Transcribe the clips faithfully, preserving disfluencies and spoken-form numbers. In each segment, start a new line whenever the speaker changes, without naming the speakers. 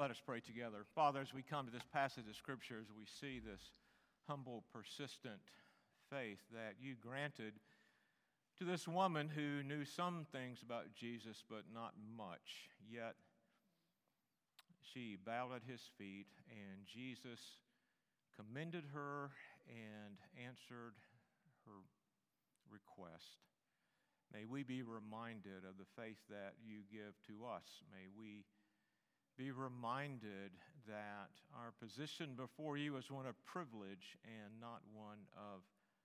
Let us pray together. Father, as we come to this passage of Scripture, as we see this humble, persistent faith that you granted to this woman who knew some things about Jesus, but not much, yet she bowed at his feet, and Jesus commended her and answered her request. May we be reminded of the faith that you give to us. May we be reminded that our position before you is one of privilege and not one of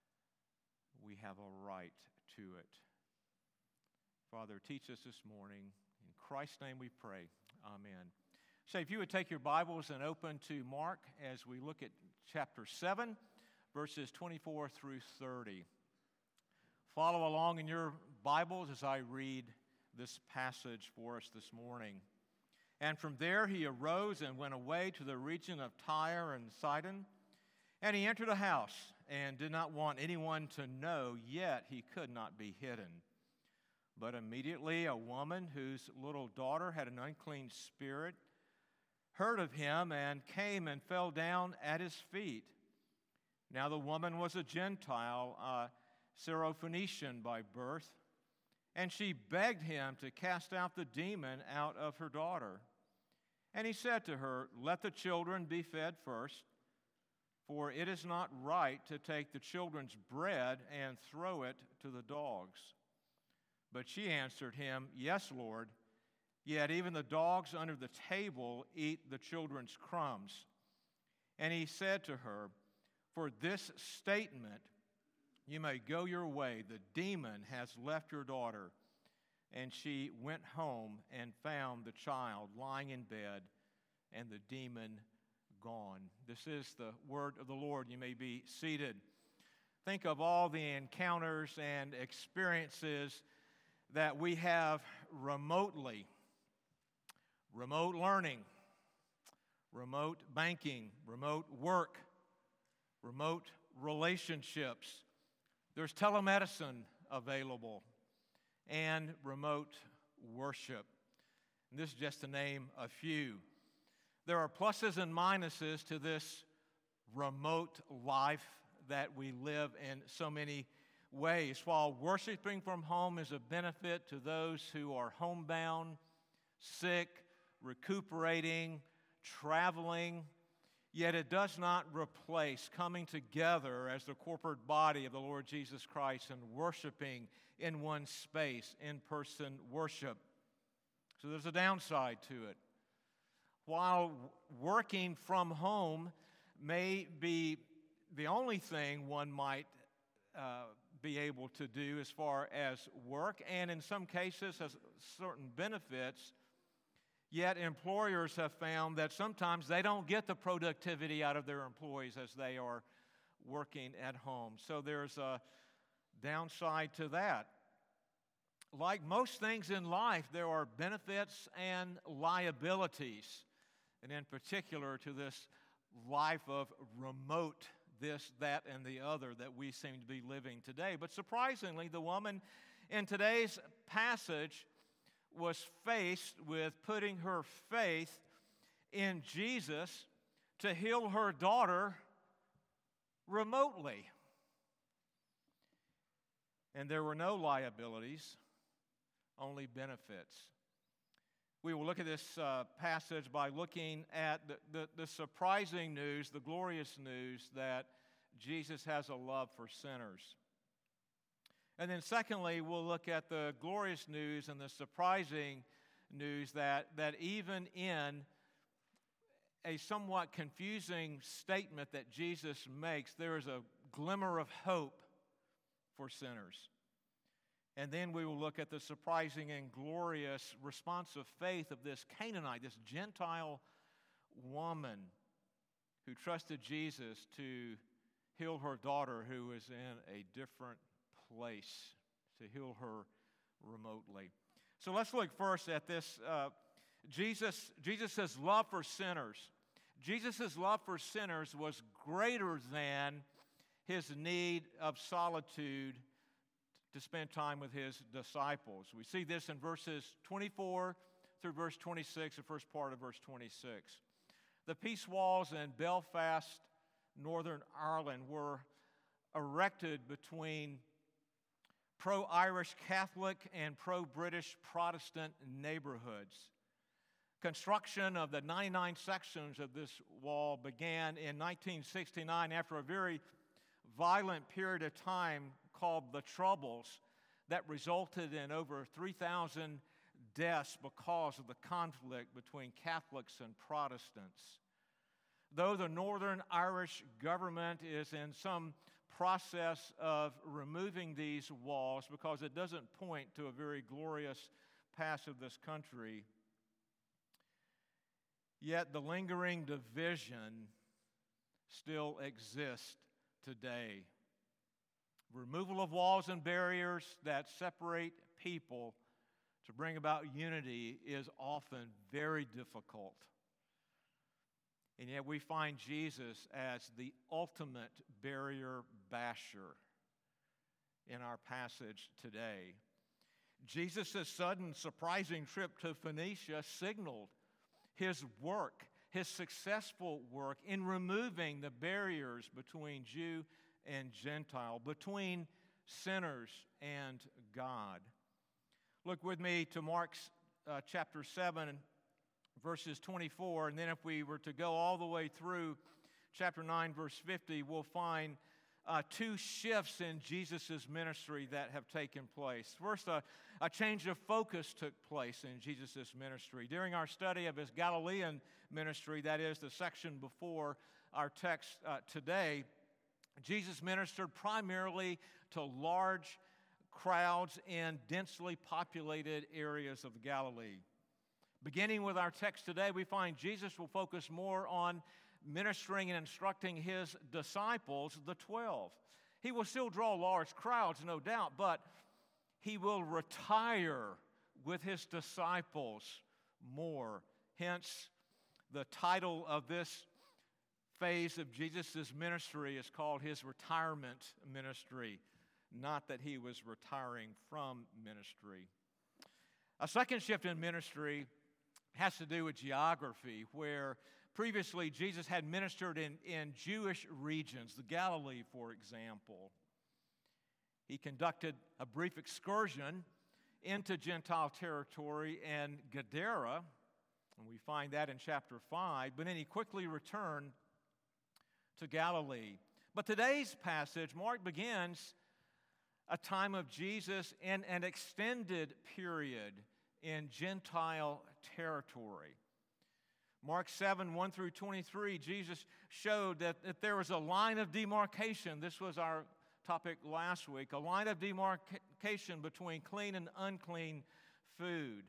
we have a right to it. Father, teach us this morning. In Christ's name we pray. Amen. So if you would take your Bibles and open to Mark as we look at chapter seven, verses twenty-four through thirty. Follow along in your Bibles as I read this passage for us this morning. And from there he arose and went away to the region of Tyre and Sidon. And he entered a house and did not want anyone to know, yet he could not be hidden. But immediately a woman whose little daughter had an unclean spirit heard of him and came and fell down at his feet. Now the woman was a Gentile, uh, Syrophoenician by birth, and she begged him to cast out the demon out of her daughter. And he said to her, "Let the children be fed first, for it is not right to take the children's bread and throw it to the dogs." But she answered him, "Yes, Lord, yet even the dogs under the table eat the children's crumbs." And he said to her, "For this statement you may go your way. The demon has left your daughter." And she went home and found the child lying in bed and the demon gone. This is the word of the Lord. You may be seated. Think of all the encounters and experiences that we have remotely. Remote learning, remote banking, remote work, remote relationships. There's telemedicine available and remote worship. And this is just to name a few. There are pluses and minuses to this remote life that we live in so many ways. While worshiping from home is a benefit to those who are homebound, sick, recuperating, traveling, yet it does not replace coming together as the corporate body of the Lord Jesus Christ and worshiping in one space, in-person worship. So there's a downside to it. While working from home may be the only thing one might uh, be able to do as far as work, and in some cases has certain benefits, yet employers have found that sometimes they don't get the productivity out of their employees as they are working at home. So there's a downside to that. Like most things in life, there are benefits and liabilities, and in particular to this life of remote this, that, and the other that we seem to be living today. But surprisingly, the woman in today's passage was faced with putting her faith in Jesus to heal her daughter remotely. And there were no liabilities, only benefits. We will look at this uh, passage by looking at the, the, the surprising news, the glorious news that Jesus has a love for sinners. And then secondly, we'll look at the glorious news and the surprising news that, that even in a somewhat confusing statement that Jesus makes, there is a glimmer of hope for sinners. And then we will look at the surprising and glorious response of faith of this Canaanite, this Gentile woman who trusted Jesus to heal her daughter who was in a different place, to heal her remotely. So let's look first at this. Uh, Jesus, Jesus' love for sinners. Jesus' love for sinners was greater than his need of solitude to spend time with his disciples. We see this in verses twenty-four through verse twenty-six, the first part of verse twenty-six. The peace walls in Belfast, Northern Ireland, were erected between pro-Irish Catholic and pro-British Protestant neighborhoods. Construction of the ninety-nine sections of this wall began in nineteen sixty-nine after a very violent period of time called the Troubles that resulted in over three thousand deaths because of the conflict between Catholics and Protestants. Though the Northern Irish government is in some process of removing these walls because it doesn't point to a very glorious past of this country, yet the lingering division still exists today. Removal of walls and barriers that separate people to bring about unity is often very difficult. And yet we find Jesus as the ultimate barrier basher in our passage today. Jesus' sudden, surprising trip to Phoenicia signaled his work, his successful work in removing the barriers between Jew and Gentile, between sinners and God. Look with me to Mark's uh, chapter seven, verses twenty-four, and then if we were to go all the way through chapter nine, verse fifty, we'll find uh, two shifts in Jesus' ministry that have taken place. First, a, a change of focus took place in Jesus' ministry. During our study of his Galilean ministry, that is the section before our text uh, today, Jesus ministered primarily to large crowds in densely populated areas of Galilee. Beginning with our text today, we find Jesus will focus more on ministering and instructing his disciples, the twelve. He will still draw large crowds, no doubt, but he will retire with his disciples more. Hence, the title of this phase of Jesus' ministry is called his retirement ministry, not that he was retiring from ministry. A second shift in ministry has to do with geography, where previously Jesus had ministered in, in Jewish regions, the Galilee, for example. He conducted a brief excursion into Gentile territory and Gadara, and we find that in chapter five, but then he quickly returned to Galilee. But today's passage, Mark begins a time of Jesus in an extended period in Gentile territory. Mark seven, one through twenty-three, Jesus showed that, that there was a line of demarcation. This was our topic last week, a line of demarcation between clean and unclean food.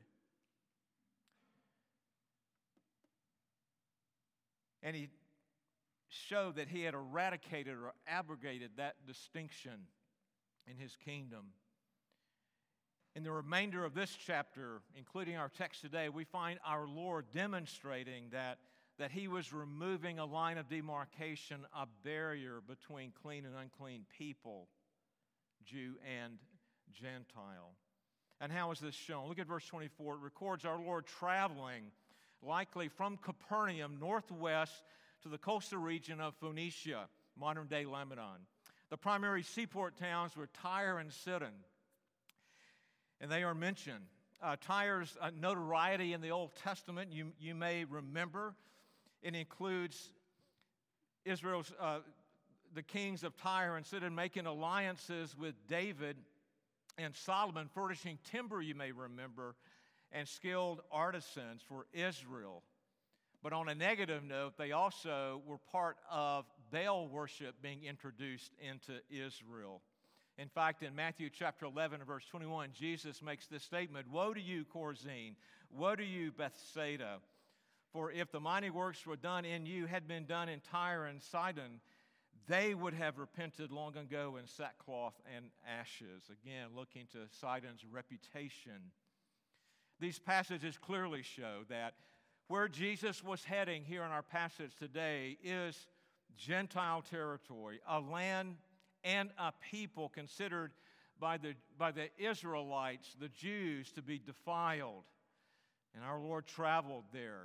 And he showed that he had eradicated or abrogated that distinction in his kingdom. In the remainder of this chapter, including our text today, we find our Lord demonstrating that, that he was removing a line of demarcation, a barrier between clean and unclean people, Jew and Gentile. And how is this shown? Look at verse twenty-four. It records our Lord traveling, likely from Capernaum, northwest to the coastal region of Phoenicia, modern-day Lebanon. The primary seaport towns were Tyre and Sidon, and they are mentioned. Uh, Tyre's uh, notoriety in the Old Testament, you, you may remember, it includes Israel's, uh, the kings of Tyre and Sidon making alliances with David and Solomon, furnishing timber, you may remember, and skilled artisans for Israel. But on a negative note, they also were part of Baal worship being introduced into Israel. In fact, in Matthew chapter eleven, verse twenty-one, Jesus makes this statement, "Woe to you, Chorazin! Woe to you, Bethsaida! For if the mighty works were done in you had been done in Tyre and Sidon, they would have repented long ago in sackcloth and ashes." Again, looking to Sidon's reputation. These passages clearly show that where Jesus was heading here in our passage today is Gentile territory, a land and a people considered by the, by the Israelites, the Jews, to be defiled, And our Lord traveled there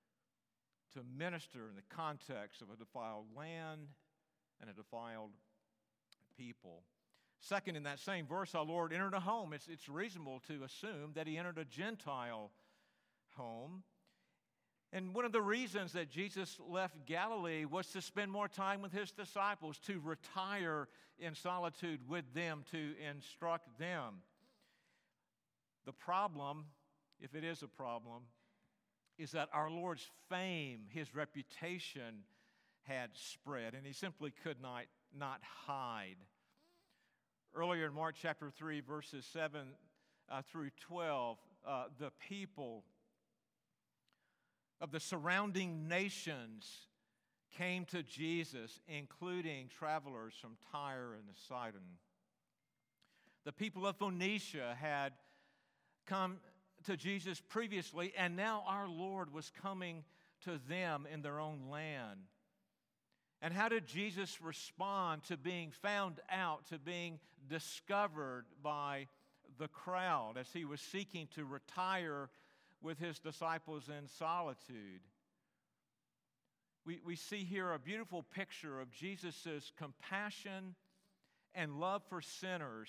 to minister in the context of a defiled land and a defiled people. Second, in that same verse, our Lord entered a home. It's, it's reasonable to assume that he entered a Gentile home. And one of the reasons that Jesus left Galilee was to spend more time with his disciples, to retire in solitude with them, to instruct them. The problem, if it is a problem, is that our Lord's fame, his reputation had spread, and he simply could not, not hide. Earlier in Mark chapter three, verses seven uh, through twelve, uh, the people of the surrounding nations came to Jesus, including travelers from Tyre and Sidon. The people of Phoenicia had come to Jesus previously, and now our Lord was coming to them in their own land. And how did Jesus respond to being found out, to being discovered by the crowd as he was seeking to retire with his disciples in solitude? We, we see here a beautiful picture of Jesus' compassion and love for sinners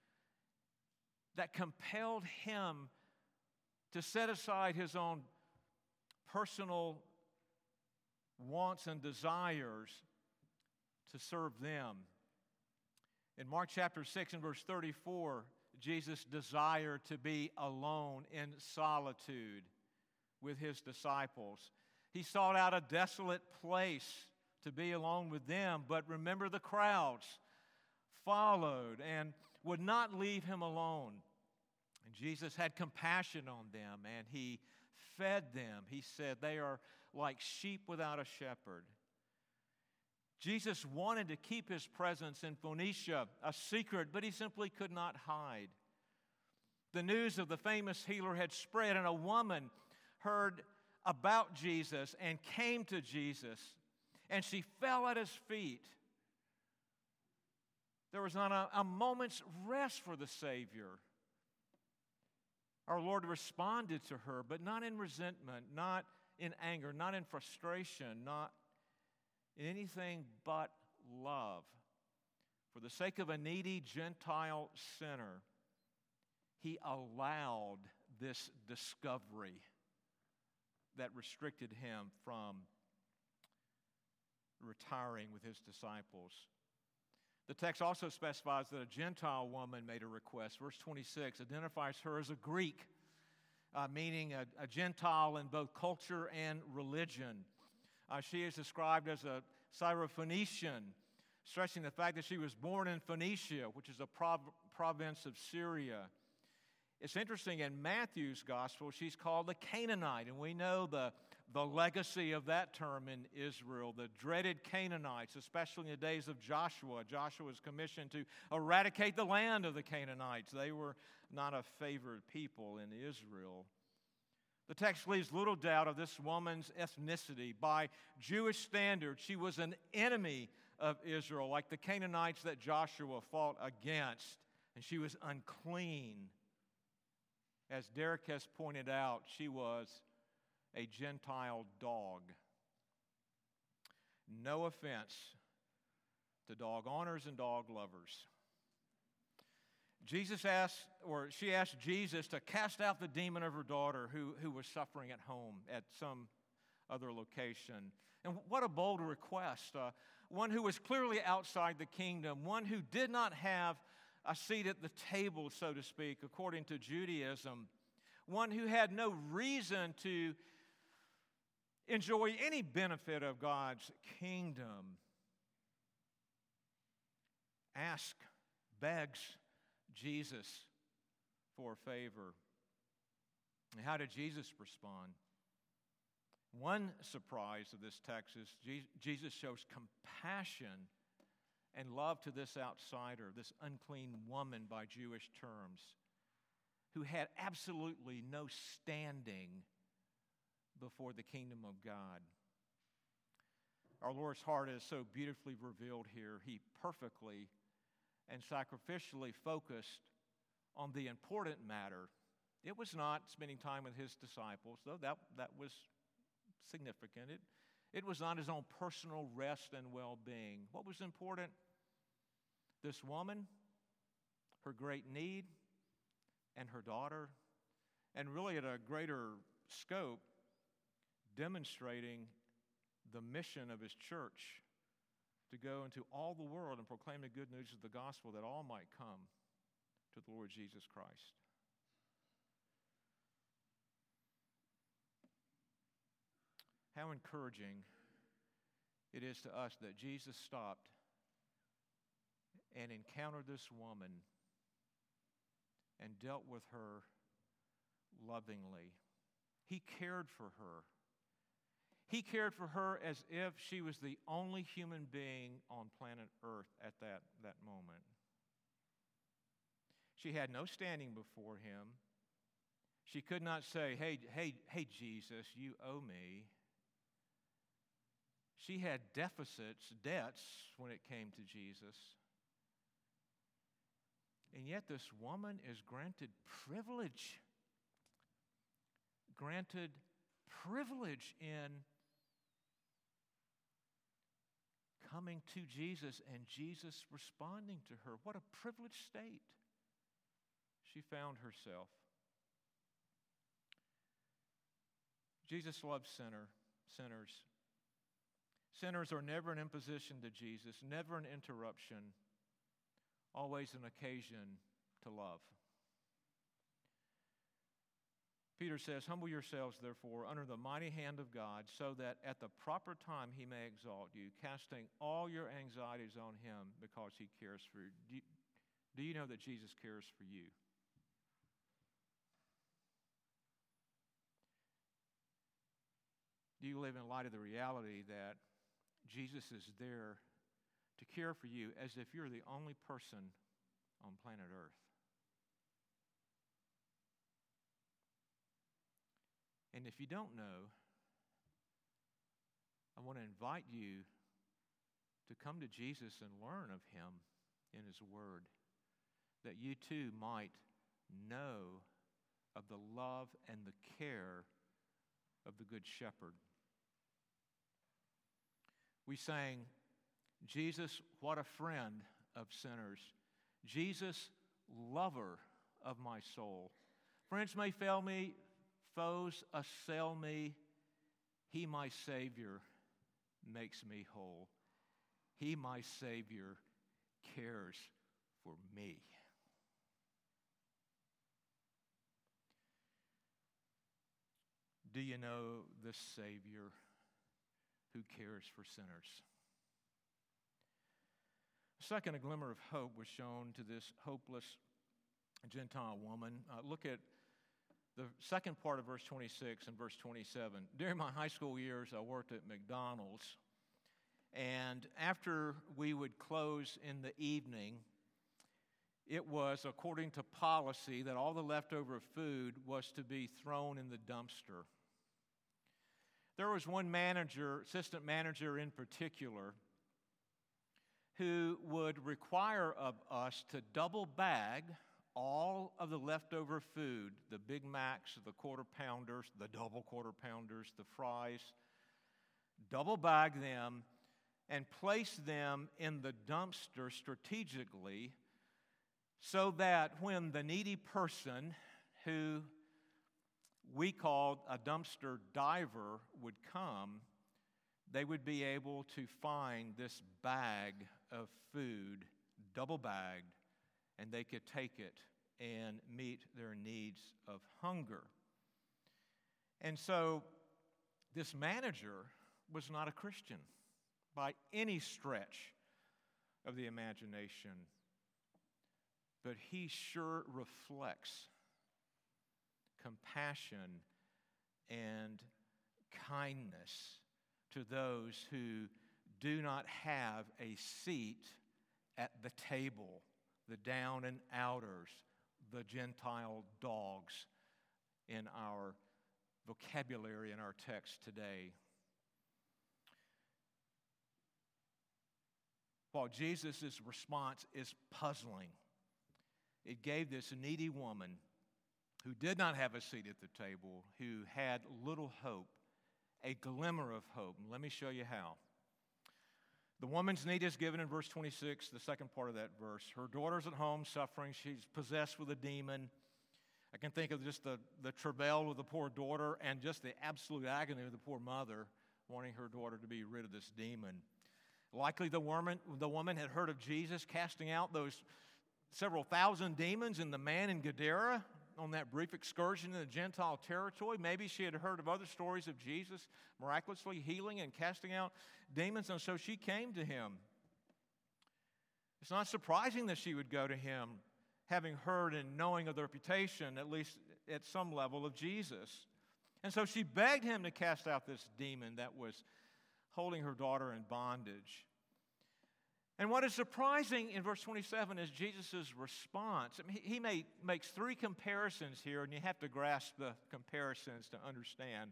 that compelled him to set aside his own personal wants and desires to serve them. In Mark chapter six and verse thirty-four, Jesus desired to be alone in solitude with his disciples. He sought out a desolate place to be alone with them, but remember, the crowds followed and would not leave him alone. And Jesus had compassion on them, and he fed them. He said, they are like sheep without a shepherd. Jesus wanted to keep his presence in Phoenicia a secret, but he simply could not hide. The news of the famous healer had spread, and a woman heard about Jesus and came to Jesus, and she fell at his feet. There was not a, a moment's rest for the Savior. Our Lord responded to her, but not in resentment, not in anger, not in frustration, not in anything but love. For the sake of a needy Gentile sinner, he allowed this discovery that restricted him from retiring with his disciples. The text also specifies that a Gentile woman made a request. Verse twenty-six identifies her as a Greek, uh, meaning a, a Gentile in both culture and religion. Uh, she is described as a Syrophoenician, stressing the fact that she was born in Phoenicia, which is a prov- province of Syria. It's interesting, in Matthew's gospel, she's called a Canaanite, and we know the, the legacy of that term in Israel, the dreaded Canaanites, especially in the days of Joshua. Joshua was commissioned to eradicate the land of the Canaanites. They were not a favored people in Israel. The text leaves little doubt of this woman's ethnicity. By Jewish standards, she was an enemy of Israel, like the Canaanites that Joshua fought against, and she was unclean. As Derek has pointed out, she was a Gentile dog. No offense to dog owners and dog lovers. Jesus asked, or she asked Jesus to cast out the demon of her daughter who, who was suffering at home at some other location. And what a bold request. Uh, one who was clearly outside the kingdom, one who did not have a seat at the table, so to speak, according to Judaism, one who had no reason to enjoy any benefit of God's kingdom, ask, begs Jesus for a favor. And how did Jesus respond? One surprise of this text is Jesus shows compassion and love to this outsider, this unclean woman by Jewish terms, who had absolutely no standing before the kingdom of God. Our Lord's heart is so beautifully revealed here. He perfectly and sacrificially focused on the important matter It was not spending time with his disciples, though that, that was significant. It, it was not his own personal rest and well-being. What was important? This woman, her great need, and her daughter, and really at a greater scope, demonstrating the mission of his church to go into all the world and proclaim the good news of the gospel that all might come to the Lord Jesus Christ. How encouraging it is to us that Jesus stopped and encountered this woman and dealt with her lovingly. He cared for her. He cared for her as if she was the only human being on planet Earth at that, that moment. She had no standing before him. She could not say, hey, hey, hey, Jesus, you owe me. She had deficits, debts when it came to Jesus. And yet this woman is granted privilege. Granted privilege in coming to Jesus and Jesus responding to her. What a privileged state she found herself. Jesus loves sinner, sinners. Sinners are never an imposition to Jesus, never an interruption, always an occasion to love. Peter says, humble yourselves, therefore, under the mighty hand of God, so that at the proper time he may exalt you, casting all your anxieties on him because he cares for you. Do you, do you know that Jesus cares for you? Do you live in light of the reality that Jesus is there to care for you as if you're the only person on planet Earth? And if you don't know, I want to invite you to come to Jesus and learn of him in his word, that you too might know of the love and the care of the Good Shepherd. We sang, Jesus, what a friend of sinners. Jesus, lover of my soul. Friends may fail me, foes assail me. He, my Savior, makes me whole. He, my Savior, cares for me. Do you know this Savior who cares for sinners? Second, a glimmer of hope was shown to this hopeless Gentile woman. Uh, look at the second part of verse twenty-six and verse twenty-seven. During my high school years, I worked at McDonald's, and after we would close in the evening, it was according to policy that all the leftover food was to be thrown in the dumpster. There was one manager, assistant manager in particular, who would require of us to double bag all of the leftover food, the Big Macs, the quarter pounders, the double quarter pounders, the fries, double bag them and place them in the dumpster strategically so that when the needy person who we called a dumpster diver would come, they would be able to find this bag of food, double bagged, and they could take it and meet their needs of hunger. And so this manager was not a Christian by any stretch of the imagination, but he sure reflects compassion and kindness to those who do not have a seat at the table, the down and outers, the Gentile dogs in our vocabulary in our text today. While Jesus' response is puzzling, it gave this needy woman who did not have a seat at the table, who had little hope, a glimmer of hope. And let me show you how. The woman's need is given in verse twenty-six, the second part of that verse. Her daughter's at home suffering. She's possessed with a demon. I can think of just the, the travail of the poor daughter and just the absolute agony of the poor mother wanting her daughter to be rid of this demon. Likely the woman, the woman had heard of Jesus casting out those several thousand demons in the man in Gadara on that brief excursion in the Gentile territory. Maybe she had heard of other stories of Jesus miraculously healing and casting out demons, and so she came to him. It's not surprising that she would go to him, having heard and knowing of the reputation, at least at some level, of Jesus. And so she begged him to cast out this demon that was holding her daughter in bondage. And what is surprising in verse twenty-seven is Jesus' response. I mean, he may, makes three comparisons here, and you have to grasp the comparisons to understand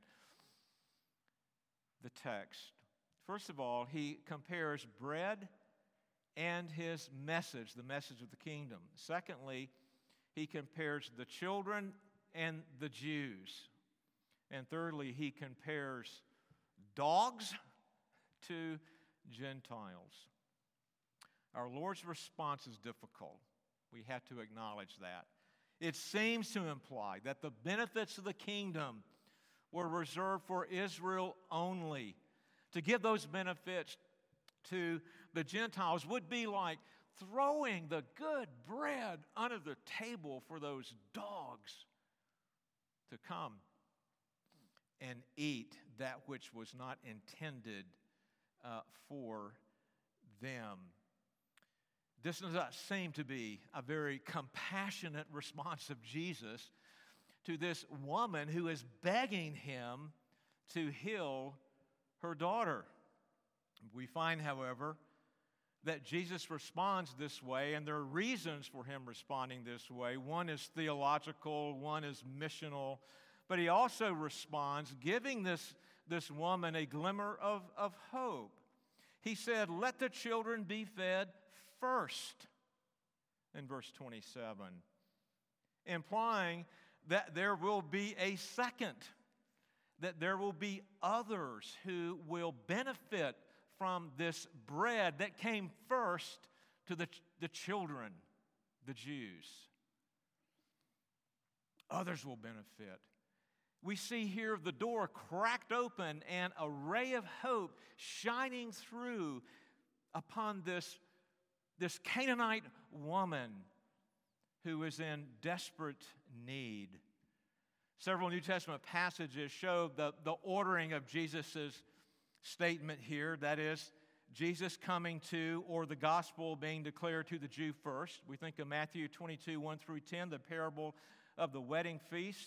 the text. First of all, he compares bread and his message, the message of the kingdom. Secondly, he compares the children and the Jews. And thirdly, he compares dogs to Gentiles. Our Lord's response is difficult. We have to acknowledge that. It seems to imply that the benefits of the kingdom were reserved for Israel only. To give those benefits to the Gentiles would be like throwing the good bread under the table for those dogs to come and eat that which was not intended uh, for them. This does not seem to be a very compassionate response of Jesus to this woman who is begging him to heal her daughter. We find, however, that Jesus responds this way, and there are reasons for him responding this way. One is theological, one is missional, but he also responds giving this, this woman a glimmer of, of hope. He said, "Let the children be fed first," in verse twenty-seven, implying that there will be a second, that there will be others who will benefit from this bread that came first to the, the children, the Jews. Others will benefit. We see here the door cracked open and a ray of hope shining through upon this, this Canaanite woman who is in desperate need. Several New Testament passages show the, the ordering of Jesus' statement here. That is, Jesus coming to, or the gospel being declared to the Jew first. We think of Matthew twenty-two, one through ten, the parable of the wedding feast.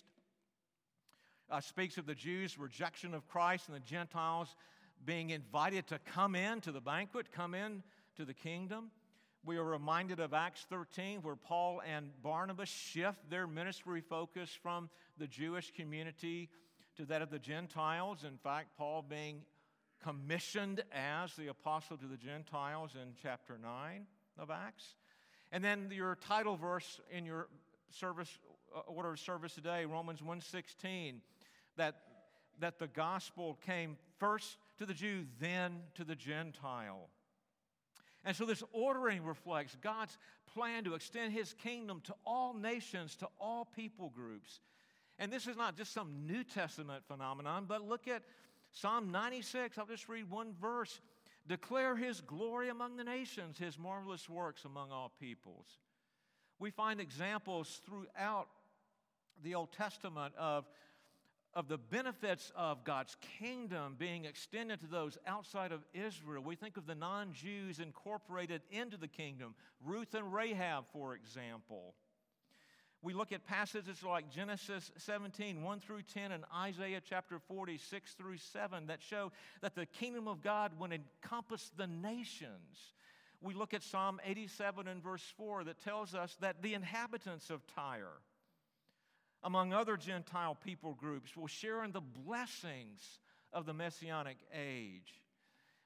Uh, speaks of the Jews' rejection of Christ and the Gentiles being invited to come in to the banquet, come in to the kingdom. We are reminded of Acts thirteen, where Paul and Barnabas shift their ministry focus from the Jewish community to that of the Gentiles. In fact, Paul being commissioned as the apostle to the Gentiles in chapter nine of Acts. And then your title verse in your service uh, order of service today, Romans one sixteen, that, that the gospel came first to the Jew, then to the Gentile. And so this ordering reflects God's plan to extend his kingdom to all nations, to all people groups. And this is not just some New Testament phenomenon, but look at Psalm ninety-six. I'll just read one verse. Declare his glory among the nations, his marvelous works among all peoples. We find examples throughout the Old Testament of of the benefits of God's kingdom being extended to those outside of Israel. We think of the non-Jews incorporated into the kingdom, Ruth and Rahab, for example. We look at passages like Genesis seventeen, one through ten, and Isaiah chapter forty, six through seven, that show that the kingdom of God would encompass the nations. We look at Psalm eighty-seven and verse four that tells us that the inhabitants of Tyre, among other Gentile people groups, will share in the blessings of the Messianic age.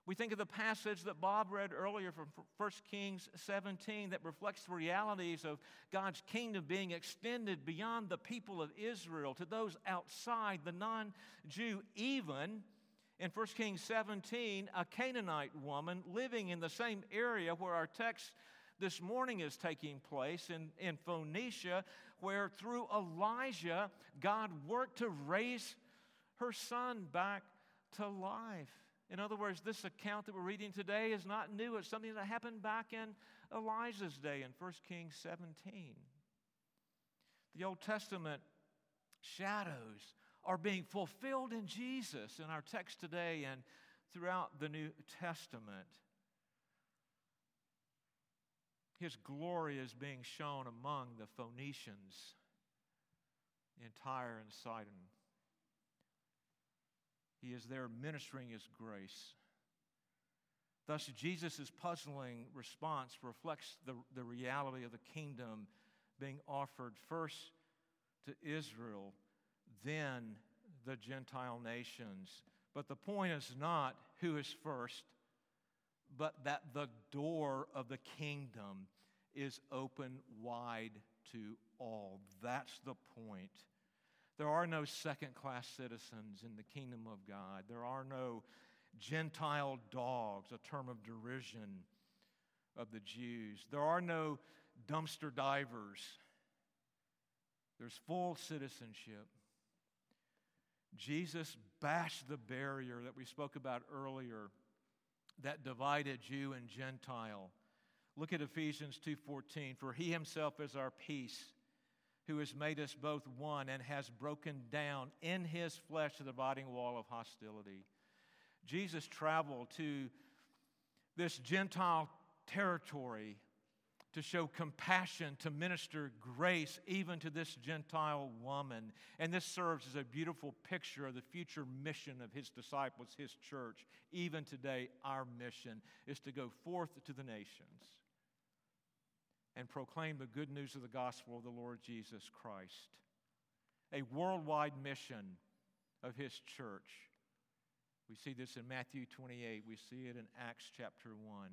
We think of the passage that Bob read earlier from First Kings seventeen that reflects the realities of God's kingdom being extended beyond the people of Israel to those outside, the non-Jew. Even in First Kings seventeen, a Canaanite woman living in the same area where our text this morning is taking place, in, in Phoenicia, where through Elijah, God worked to raise her son back to life. In other words, this account that we're reading today is not new. It's something that happened back in Elijah's day in First Kings seventeen. The Old Testament shadows are being fulfilled in Jesus in our text today and throughout the New Testament. His glory is being shown among the Phoenicians in Tyre and Sidon. He is there ministering His grace. Thus, Jesus' puzzling response reflects the, the reality of the kingdom being offered first to Israel, then the Gentile nations. But the point is not who is first, but that the door of the kingdom is open wide to all. That's the point. There are no second-class citizens in the kingdom of God. There are no Gentile dogs, a term of derision of the Jews. There are no dumpster divers. There's full citizenship. Jesus bashed the barrier that we spoke about earlier that divided Jew and Gentile. Look at Ephesians two fourteen. For He Himself is our peace, who has made us both one and has broken down in His flesh the dividing wall of hostility. Jesus traveled to this Gentile territory to show compassion, to minister grace even to this Gentile woman. And this serves as a beautiful picture of the future mission of His disciples, His church. Even today, our mission is to go forth to the nations and proclaim the good news of the gospel of the Lord Jesus Christ. A worldwide mission of His church. We see this in Matthew twenty-eight. We see it in Acts chapter one.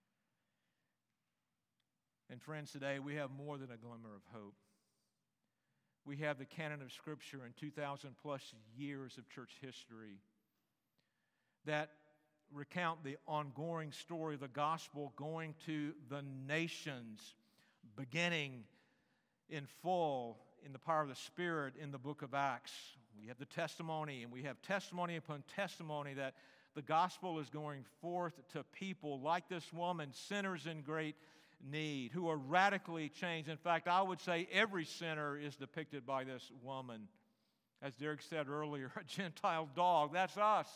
And friends, today we have more than a glimmer of hope. We have the canon of Scripture and two thousand plus years of church history that recount the ongoing story of the gospel going to the nations, beginning in full in the power of the Spirit in the book of Acts. We have the testimony, and we have testimony upon testimony that the gospel is going forth to people like this woman, sinners in great need, who are radically changed. In fact, I would say every sinner is depicted by this woman. As Derek said earlier, a Gentile dog, that's us.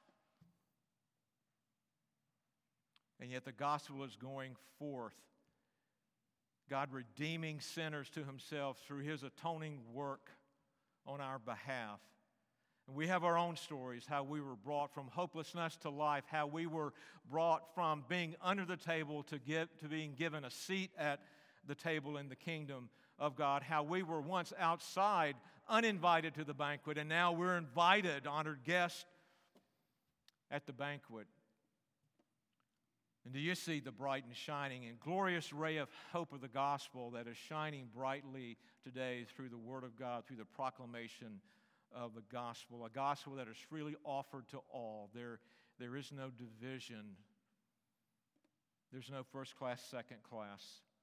And yet the gospel is going forth. God redeeming sinners to Himself through His atoning work on our behalf. And we have our own stories, how we were brought from hopelessness to life, how we were brought from being under the table to, give, to being given a seat at the table in the kingdom of God, how we were once outside, uninvited to the banquet, and now we're invited, honored guests, at the banquet. And do you see the bright and shining and glorious ray of hope of the gospel that is shining brightly today through the Word of God, through the proclamation of the gospel, a gospel that is freely offered to all. There, there is no division. There's no first class, second class.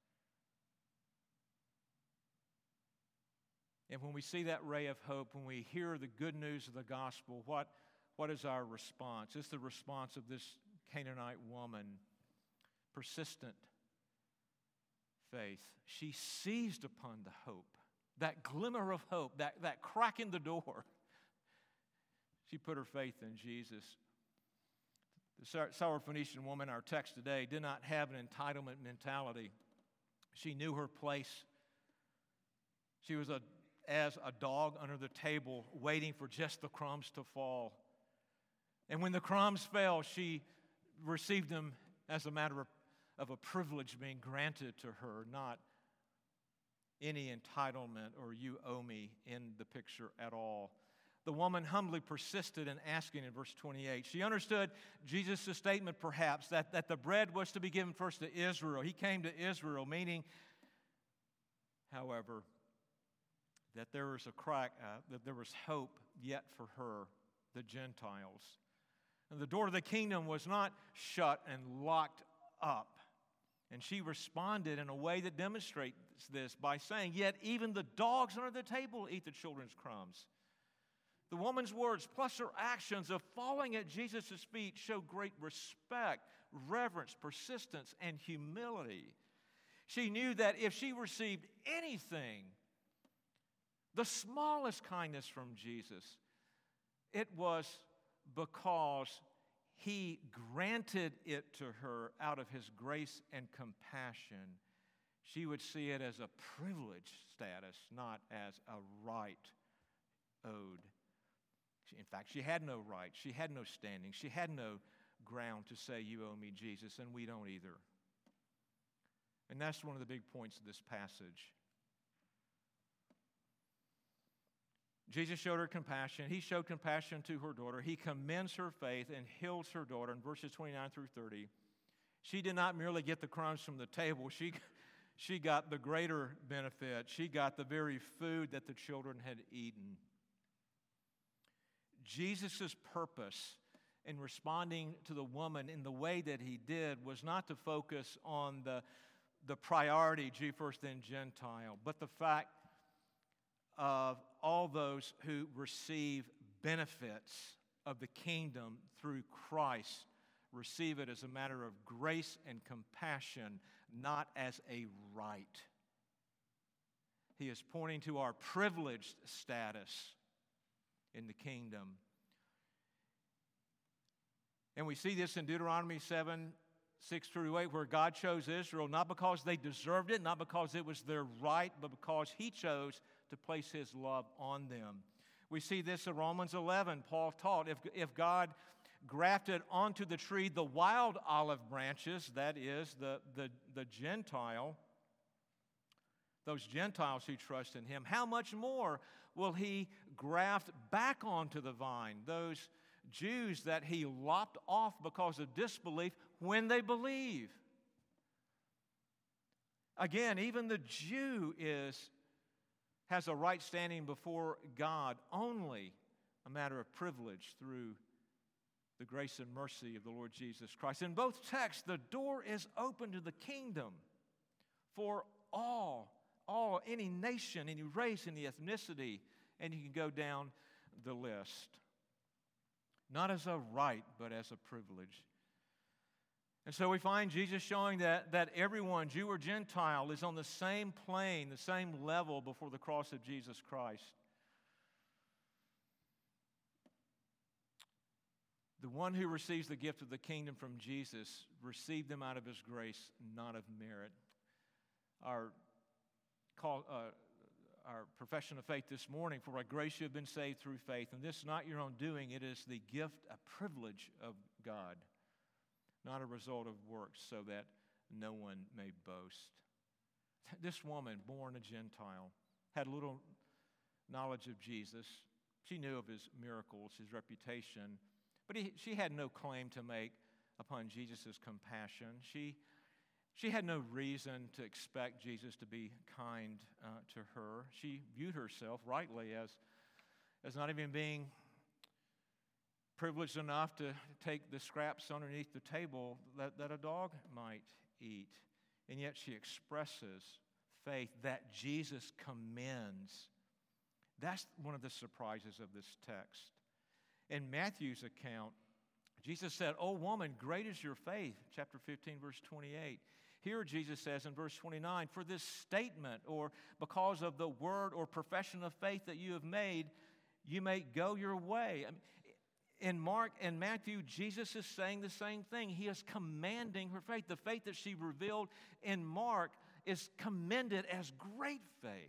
And when we see that ray of hope, when we hear the good news of the gospel, what, what is our response? It's the response of this Canaanite woman. Persistent faith. She seized upon the hope, that glimmer of hope, that, that crack in the door. She put her faith in Jesus. The Syrophoenician woman, our text today, did not have an entitlement mentality. She knew her place. She was a, as a dog under the table, waiting for just the crumbs to fall. And when the crumbs fell, she received them as a matter of of a privilege being granted to her, not any entitlement or you owe me in the picture at all. The woman humbly persisted in asking in verse twenty-eight. She understood Jesus' statement, perhaps, that, that the bread was to be given first to Israel. He came to Israel, meaning, however, that there was a crack, uh, that there was hope yet for her, the Gentiles. And the door of the kingdom was not shut and locked up. And she responded in a way that demonstrates this by saying, "Yet even the dogs under the table eat the children's crumbs." The woman's words plus her actions of falling at Jesus' feet show great respect, reverence, persistence, and humility. She knew that if she received anything, the smallest kindness from Jesus, it was because He granted it to her out of His grace and compassion. She would see it as a privileged status, not as a right owed. In fact, she had no right. She had no standing. She had no ground to say, "You owe me, Jesus," and we don't either. And that's one of the big points of this passage. Jesus showed her compassion. He showed compassion to her daughter. He commends her faith and heals her daughter in verses twenty-nine through thirty. She did not merely get the crumbs from the table. She, she got the greater benefit. She got the very food that the children had eaten. Jesus' purpose in responding to the woman in the way that He did was not to focus on the, the priority, Jew first then Gentile, but the fact of all those who receive benefits of the kingdom through Christ receive it as a matter of grace and compassion, not as a right. He is pointing to our privileged status in the kingdom. And we see this in Deuteronomy seven, six through eight, where God chose Israel not because they deserved it, not because it was their right, but because He chose to place His love on them. We see this in Romans eleven. Paul taught if, if God grafted onto the tree the wild olive branches, that is, the, the, the Gentile, those Gentiles who trust in Him, how much more will He graft back onto the vine those Jews that He lopped off because of disbelief when they believe? Again, even the Jew is, has a right standing before God, only a matter of privilege through the grace and mercy of the Lord Jesus Christ. In both texts, the door is open to the kingdom for all. All, any nation, any race, any ethnicity, and you can go down the list. Not as a right, but as a privilege. And so we find Jesus showing that, that everyone, Jew or Gentile, is on the same plane, the same level before the cross of Jesus Christ. The one who receives the gift of the kingdom from Jesus received them out of His grace, not of merit. Our Call, uh, our profession of faith this morning, for by grace you have been saved through faith, and this is not your own doing, it is the gift, a privilege of God, not a result of works, so that no one may boast. This woman, born a Gentile, had little knowledge of Jesus. She knew of His miracles, His reputation, but he, she had no claim to make upon Jesus' compassion. She She had no reason to expect Jesus to be kind uh, to her. She viewed herself rightly as, as not even being privileged enough to take the scraps underneath the table that, that a dog might eat. And yet she expresses faith that Jesus commends. That's one of the surprises of this text. In Matthew's account, Jesus said, "O woman, great is your faith," chapter fifteen, verse twenty-eight. Here Jesus says in verse twenty-nine, "For this statement, or because of the word or profession of faith that you have made, you may go your way." I mean, in Mark and Matthew, Jesus is saying the same thing. He is commanding her faith. The faith that she revealed in Mark is commended as great faith.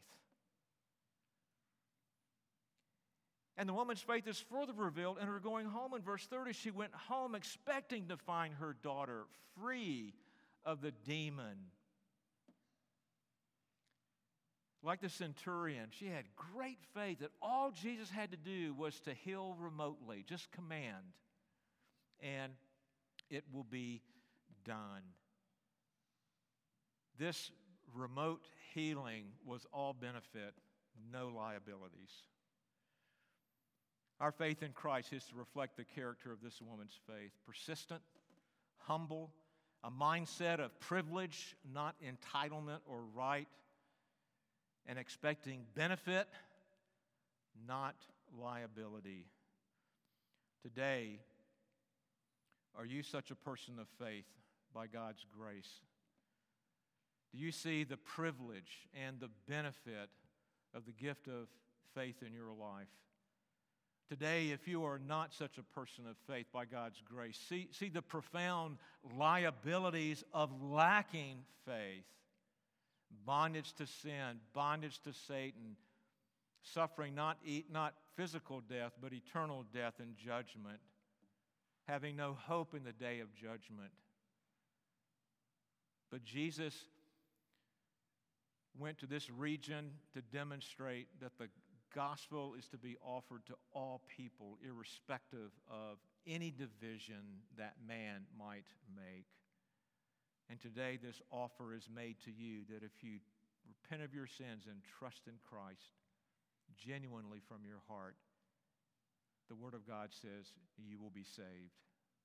And the woman's faith is further revealed in her going home in verse thirty. She went home expecting to find her daughter free of the demon. Like the centurion, she had great faith that all Jesus had to do was to heal remotely, just command, and it will be done. This remote healing was all benefit, no liabilities. Our faith in Christ is to reflect the character of this woman's faith. Persistent, humble, a mindset of privilege, not entitlement or right, and expecting benefit, not liability. Today, are you such a person of faith by God's grace? Do you see the privilege and the benefit of the gift of faith in your life? Today, if you are not such a person of faith by God's grace, see, see the profound liabilities of lacking faith. Bondage to sin, bondage to Satan, suffering not, eat, not physical death, but eternal death and judgment, having no hope in the day of judgment. But Jesus went to this region to demonstrate that the gospel is to be offered to all people, irrespective of any division that man might make. And today this offer is made to you that if you repent of your sins and trust in Christ genuinely from your heart, the Word of God says you will be saved.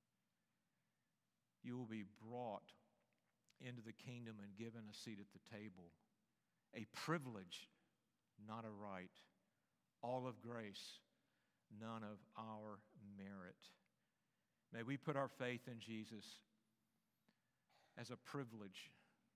You will be brought into the kingdom and given a seat at the table. A privilege, not a right. All of grace, none of our merit. May we put our faith in Jesus as a privilege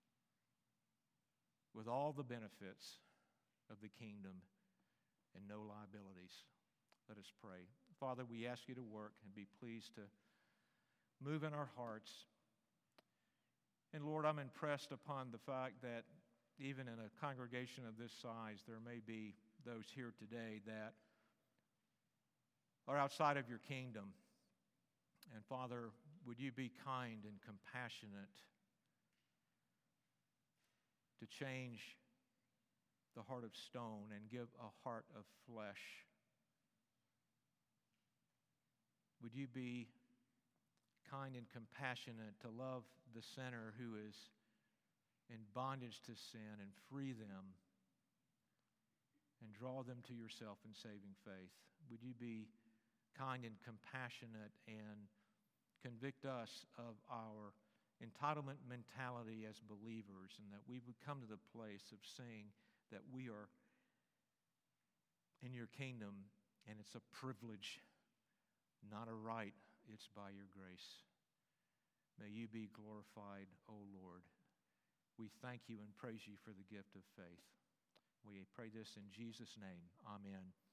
with all the benefits of the kingdom and no liabilities. Let us pray. Father, we ask you to work and be pleased to move in our hearts. And Lord, I'm impressed upon the fact that even in a congregation of this size, there may be those here today that are outside of your kingdom. And Father, would you be kind and compassionate to change the heart of stone and give a heart of flesh? Would you be kind and compassionate to love the sinner who is in bondage to sin and free them and draw them to yourself in saving faith? Would you be kind and compassionate and convict us of our entitlement mentality as believers, and that we would come to the place of saying that we are in your kingdom and it's a privilege, not a right. It's by your grace. May you be glorified, O Lord. We thank you and praise you for the gift of faith. We pray this in Jesus' name. Amen.